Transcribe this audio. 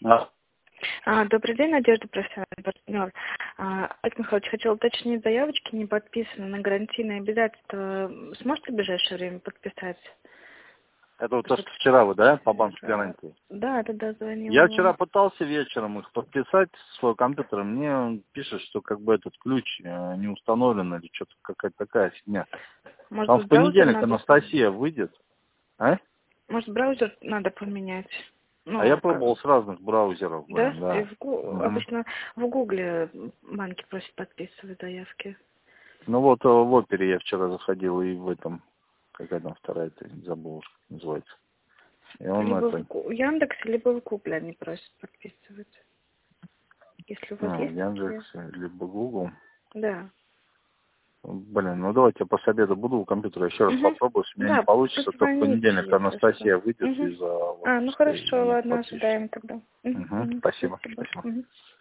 Да. Добрый день, Надежда, профессиональный партнер. Олег Михайлович, хотел уточнить, заявочки не подписаны на гарантийные обязательства. Сможете в ближайшее время подписать? Это вот то, что вчера вы, да, по банку гарантии? Да, тогда звонила Я вам. вчера пытался вечером их подписать с своего компьютера. Мне он пишет, что как бы этот ключ не установлен или что-то какая-то такая фигня. Может Там быть, в браузер понедельник надо... Анастасия выйдет. А? Может, браузер надо поменять? А я Ну, как... пробовал с разных браузеров, Да? блин, И да. Мгм. обычно в Гугле банки просят подписывать заявки. Ну вот в опере я вчера заходил и в этом, какая там вторая-то, забыл, уж, как называется. И он Либо это, в Яндексе, либо в Гугле они просят подписывать. Если у вас в есть такие. Яндексе, либо Google. Да. Блин, ну давайте я после обеда буду у компьютера еще раз Угу. попробую. Если у меня не Да, получится, то в позвоните, понедельник если что. Анастасия выйдет Угу. из-за Ну отпуска хорошо, и ладно, подпишет. ожидаем тогда. Угу. Угу, Угу. спасибо, Спасибо. спасибо. Угу.